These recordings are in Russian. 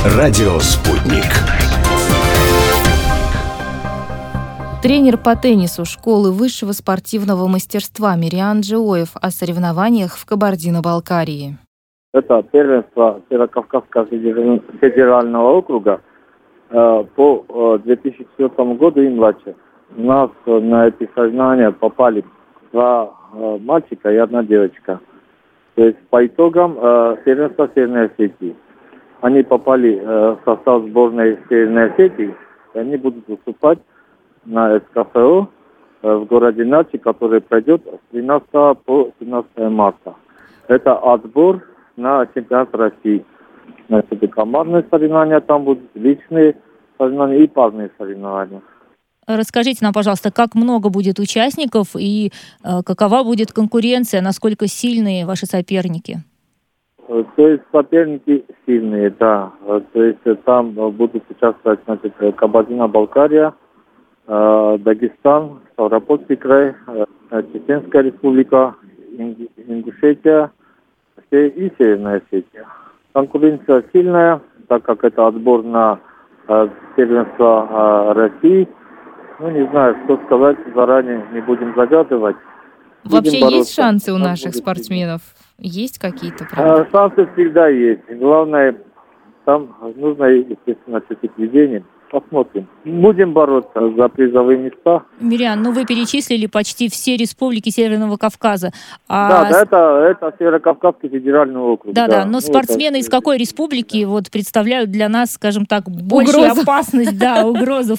Радио «Спутник». Тренер по теннису школы высшего спортивного мастерства Мириан Джиоев о соревнованиях в Кабардино-Балкарии. Это первенство Северокавказского федерального округа по 2004 году и младше. У нас на эти соревнования попали 2 мальчика и 1 девочка. То есть по итогам первенства Северной Осетии. Они попали в состав сборной Северной Осетии, и они будут выступать на СКФО в городе Начи, который пройдет с 13 по 17 марта. Это отбор на чемпионат России. Значит, командные соревнования там будут, личные соревнования и парные соревнования. Расскажите нам, пожалуйста, как много будет участников и какова будет конкуренция, насколько сильные ваши соперники? То есть соперники сильные, да. То есть там будут участвовать, значит, Кабардино-Балкария, Дагестан, Ставропольский край, Чеченская республика, Ингушетия и Северная Осетия. Конкуренция сильная, так как это отбор на первенство России. Не знаю, что сказать, заранее не будем загадывать. Вообще есть шансы у наших спортсменов? Есть какие-то? Шансы всегда есть. Главное, там нужно, естественно, все-таки введение. Посмотрим. Будем бороться за призовые места. Мириан, вы перечислили почти все республики Северного Кавказа. Да, это Северокавказский федеральный округ. Да, но спортсмены из какой республики представляют для нас, скажем так, большую опасность, угрозу?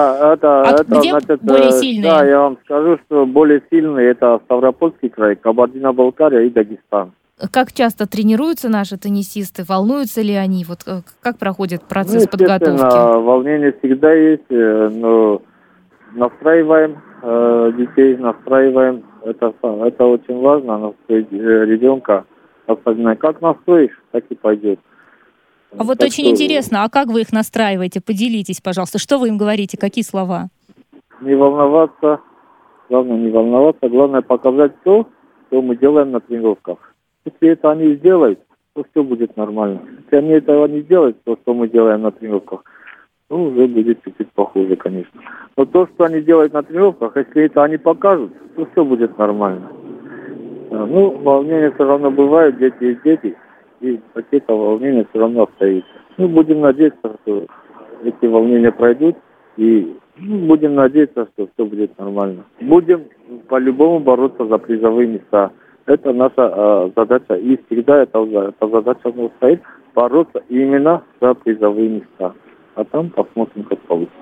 Где более сильные? Да, я вам скажу, что более сильные это Ставропольский край, Кабардино-Балкария и Дагестан. Как часто тренируются наши теннисисты? Волнуются ли они? Как проходит процесс подготовки? Волнение всегда есть, но настраиваем детей, настраиваем. Это очень важно, настроить ребенка. Особенно как настроишь, так и пойдет. Очень интересно, а как вы их настраиваете? Поделитесь, пожалуйста. Что вы им говорите? Какие слова? Не волноваться. Главное показать то, что мы делаем на тренировках. Если это они сделают, то все будет нормально. Если они этого не делают, то, что мы делаем на тренировках, уже будет чуть-чуть похуже, конечно. Но то, что они делают на тренировках, если это они покажут, то все будет нормально. Волнение все равно бывает, дети есть дети, и какие-то волнения все равно остаются. Будем надеяться, что эти волнения пройдут, и будем надеяться, что все будет нормально. Будем по-любому бороться за призовые места. Это наша задача, и всегда эта задача у нас стоит, бороться именно за призовые места. А там посмотрим, как получится.